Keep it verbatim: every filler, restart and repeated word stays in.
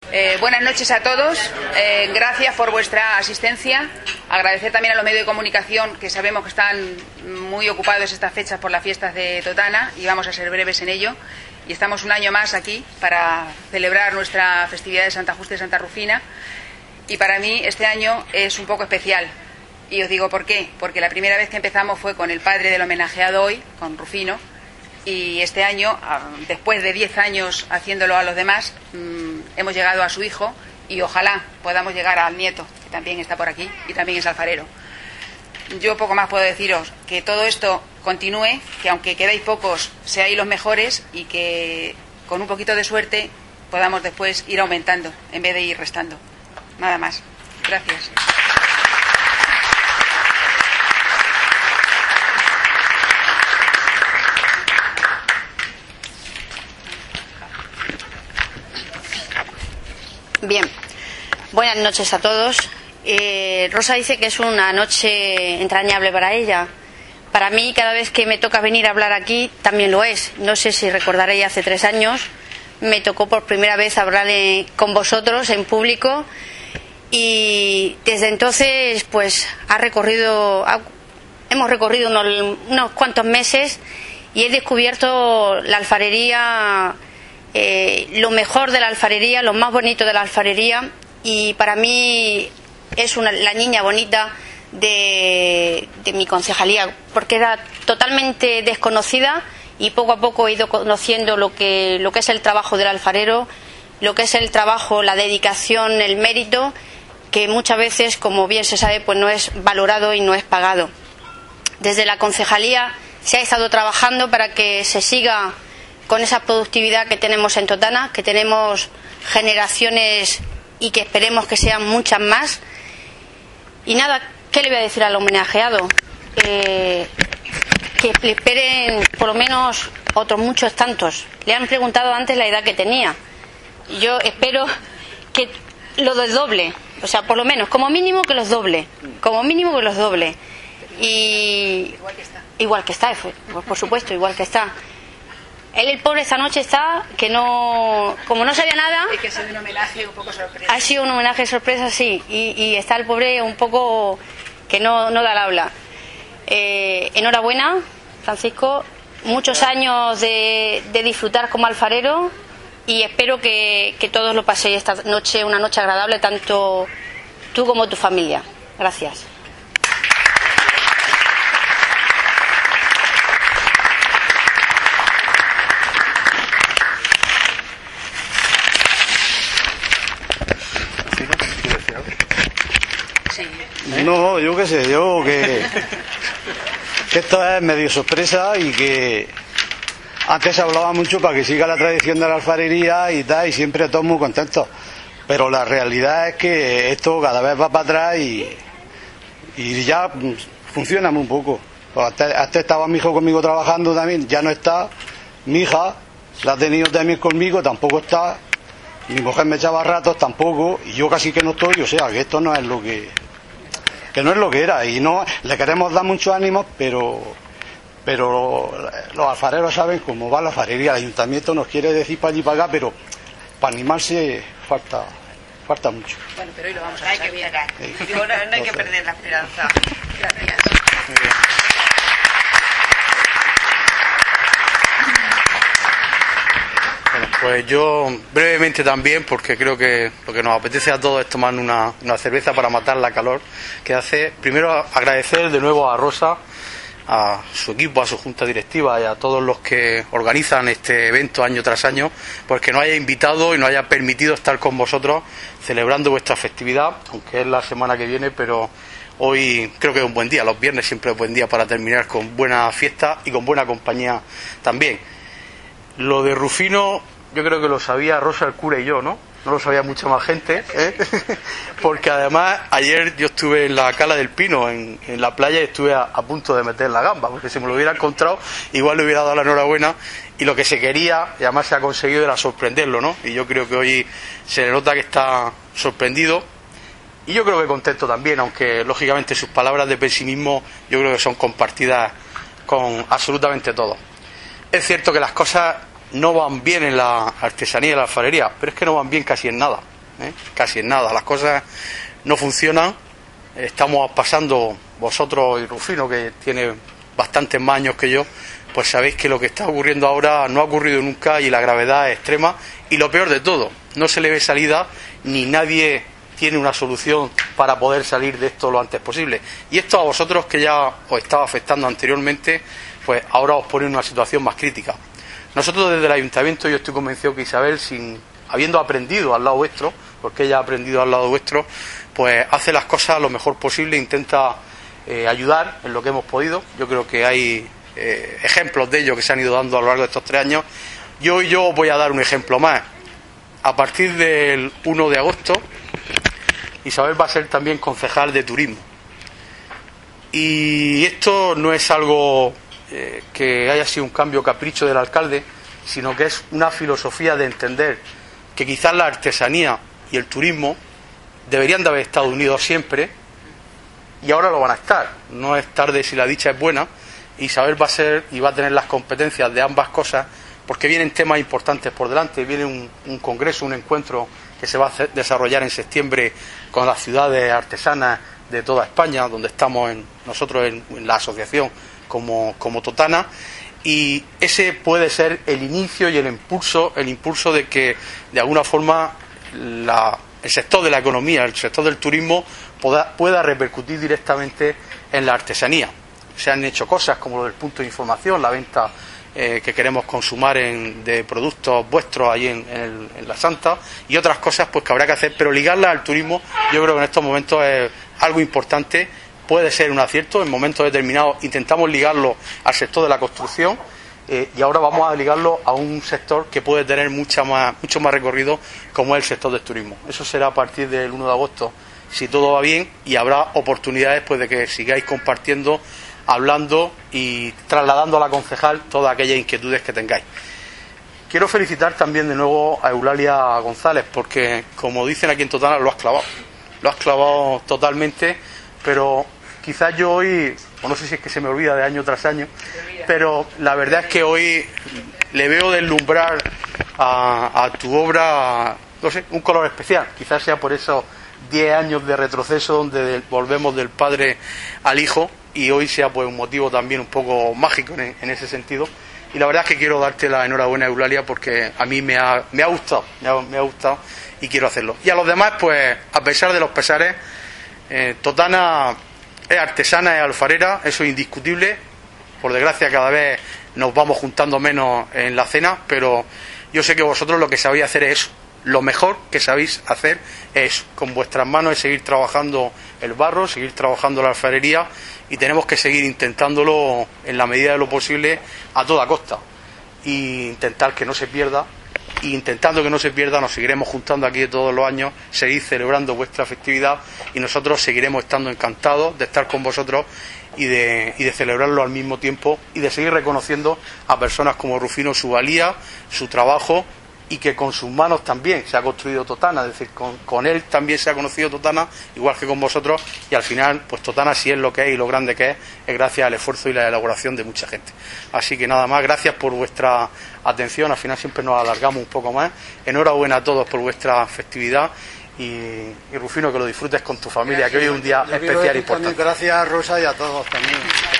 Eh, buenas noches a todos. Eh, gracias por vuestra asistencia. Agradecer también a los medios de comunicación, que sabemos que están muy ocupados estas fechas por las fiestas de Totana, y vamos a ser breves en ello. Y estamos un año más aquí para celebrar nuestra festividad de Santa Justa y Santa Rufina. Y para mí este año es un poco especial. Y os digo por qué. Porque la primera vez que empezamos fue con el padre del homenajeado hoy, con Rufino. Y este año, después de diez años haciéndolo a los demás, mmm, hemos llegado a su hijo, y ojalá podamos llegar al nieto, que también está por aquí y también es alfarero. Yo poco más puedo deciros, que todo esto continúe, que aunque quedéis pocos, seáis los mejores, y que con un poquito de suerte podamos después ir aumentando en vez de ir restando. Nada más. Gracias. Bien, buenas noches a todos. Eh, Rosa dice que es una noche entrañable para ella. Para mí, cada vez que me toca venir a hablar aquí, también lo es. No sé si recordaréis, hace tres años me tocó por primera vez hablar en, con vosotros en público, y desde entonces pues ha recorrido, ha, hemos recorrido unos, unos cuantos meses, y he descubierto la alfarería. Eh, lo mejor de la alfarería, lo más bonito de la alfarería, y para mí es una, la niña bonita de, de mi concejalía, porque era totalmente desconocida, y poco a poco he ido conociendo lo que, lo que es el trabajo del alfarero, lo que es el trabajo, la dedicación, el mérito, que muchas veces, como bien se sabe, pues no es valorado y no es pagado. Desde la concejalía se ha estado trabajando para que se siga con esa productividad que tenemos en Totana, que tenemos generaciones y que esperemos que sean muchas más. Y nada, ¿qué le voy a decir al homenajeado? Eh, que le esperen por lo menos otros muchos tantos. Le han preguntado antes la edad que tenía. Yo espero que lo desdoble, o sea, por lo menos, como mínimo que los doble, como mínimo que los doble. Y igual que está. Igual que está, por supuesto, igual que está. Él, el pobre, esta noche está que no, como no sabía nada. Es que ha sido un homenaje un poco sorpresa. Ha sido un homenaje sorpresa, sí, y, y está el pobre un poco que no, no da el habla. Eh, enhorabuena, Francisco, muchos años de, de disfrutar como alfarero, y espero que, que todos lo paséis esta noche, una noche agradable, tanto tú como tu familia. Gracias. No, yo qué sé, yo que, que esto es medio sorpresa, y que antes se hablaba mucho para que siga la tradición de la alfarería y tal, y siempre todos muy contentos, pero la realidad es que esto cada vez va para atrás, y, y ya funciona muy poco. Pues antes, antes estaba mi hijo conmigo trabajando también, ya no está. Mi hija la ha tenido también conmigo, tampoco está. Mi mujer me echaba ratos, tampoco, y yo casi que no estoy. O sea, que esto no es lo que que no es lo que era, y no le queremos dar muchos ánimos, pero pero los alfareros saben cómo va la alfarería. El ayuntamiento nos quiere decir para allí y para acá, pero para animarse falta falta mucho. Bueno, pero hoy lo vamos a hay que bien. sí. Digo, no, no hay que perder la esperanza. Gracias. Bueno, pues yo brevemente también, porque creo que lo que nos apetece a todos es tomar una, una cerveza para matar la calor que hace. Primero agradecer de nuevo a Rosa, a su equipo, a su junta directiva y a todos los que organizan este evento año tras año, pues que nos haya invitado y nos haya permitido estar con vosotros celebrando vuestra festividad, aunque es la semana que viene, pero hoy creo que es un buen día. Los viernes siempre es buen día para terminar con buena fiesta y con buena compañía también. Lo de Rufino yo creo que lo sabía Rosa, el cura y yo, ¿no? No lo sabía mucha más gente, ¿eh? Porque además ayer yo estuve en la Cala del Pino, en, en la playa, y estuve a, a punto de meter la gamba, porque si me lo hubiera encontrado igual le hubiera dado la enhorabuena, y lo que se quería, y además se ha conseguido, era sorprenderlo, ¿no? Y yo creo que hoy se le nota que está sorprendido, y yo creo que contento también, aunque lógicamente sus palabras de pesimismo yo creo que son compartidas con absolutamente todos. Es cierto que las cosas no van bien en la artesanía y la alfarería, pero es que no van bien casi en nada. ¿eh? Casi en nada. Las cosas no funcionan. Estamos pasando, vosotros y Rufino, que tiene bastantes más años que yo, pues sabéis que lo que está ocurriendo ahora no ha ocurrido nunca y la gravedad es extrema. Y lo peor de todo, no se le ve salida ni nadie tiene una solución para poder salir de esto lo antes posible. Y esto a vosotros, que ya os estaba afectando anteriormente, pues ahora os pone en una situación más crítica. Nosotros desde el Ayuntamiento, yo estoy convencido que Isabel, sin habiendo aprendido al lado vuestro, porque ella ha aprendido al lado vuestro, pues hace las cosas lo mejor posible, intenta eh, ayudar en lo que hemos podido. Yo creo que hay eh, ejemplos de ello que se han ido dando a lo largo de estos tres años. Yo y yo voy a dar un ejemplo más. A partir del uno de agosto, Isabel va a ser también concejal de turismo. Y esto no es algo eh, que haya sido un cambio capricho del alcalde, sino que es una filosofía de entender que quizás la artesanía y el turismo deberían de haber estado unidos siempre y ahora lo van a estar. No es tarde si la dicha es buena. Isabel va a ser y va a tener las competencias de ambas cosas, porque vienen temas importantes por delante. Viene un, un congreso, un encuentro que se va a hacer, desarrollar en septiembre con las ciudades artesanas de toda España, donde estamos en, nosotros en, en la asociación como, como Totana, y ese puede ser el inicio y el impulso, el impulso de que de alguna forma la, el sector de la economía, el sector del turismo pueda, pueda repercutir directamente en la artesanía. Se han hecho cosas como lo del punto de información, la venta Eh, que queremos consumar en, de productos vuestros ahí en, en, el, en la Santa, y otras cosas pues que habrá que hacer, pero ligarlas al turismo yo creo que en estos momentos es algo importante. Puede ser un acierto, en momentos determinados intentamos ligarlo al sector de la construcción eh, y ahora vamos a ligarlo a un sector que puede tener mucha más, mucho más recorrido, como es el sector del turismo. Eso será a partir del uno de agosto, si todo va bien, y habrá oportunidades pues de que sigáis compartiendo, hablando y trasladando a la concejal todas aquellas inquietudes que tengáis. Quiero felicitar también de nuevo a Eulalia González, porque como dicen aquí en Totana, lo has clavado, lo has clavado totalmente, pero quizás yo hoy, o no sé si es que se me olvida de año tras año, pero la verdad es que hoy le veo deslumbrar a, a tu obra, no sé, un color especial. Quizás sea por esos diez años de retroceso donde volvemos del padre al hijo, y hoy sea pues un motivo también un poco mágico en, en ese sentido. Y la verdad es que quiero darte la enhorabuena, Eulalia, porque a mí me ha, me ha gustado, me ha, me ha gustado y quiero hacerlo. Y a los demás, pues a pesar de los pesares, eh, Totana es artesana, es alfarera, eso es indiscutible. Por desgracia cada vez nos vamos juntando menos en la cena, pero yo sé que vosotros lo que sabéis hacer es eso. Lo mejor que sabéis hacer es, con vuestras manos, es seguir trabajando el barro, seguir trabajando la alfarería, y tenemos que seguir intentándolo en la medida de lo posible a toda costa, e intentar que no se pierda, y intentando que no se pierda nos seguiremos juntando aquí todos los años, seguir celebrando vuestra festividad, y nosotros seguiremos estando encantados de estar con vosotros y de, y de celebrarlo al mismo tiempo, y de seguir reconociendo a personas como Rufino su valía, su trabajo, y que con sus manos también se ha construido Totana, es decir, con, con él también se ha conocido Totana, igual que con vosotros, y al final, pues Totana, si es lo que es y lo grande que es, es gracias al esfuerzo y la elaboración de mucha gente. Así que nada más, gracias por vuestra atención, al final siempre nos alargamos un poco más. Enhorabuena a todos por vuestra festividad, y, y Rufino, que lo disfrutes con tu familia, gracias, que hoy es un día especial e importante. Gracias a Rosa y a todos también.